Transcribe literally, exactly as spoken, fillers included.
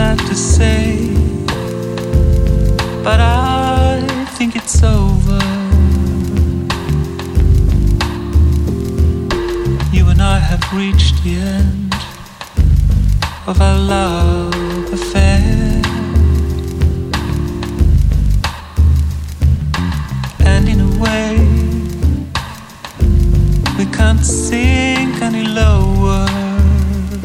sad to say, but I think it's over. You and I have reached the end of our love.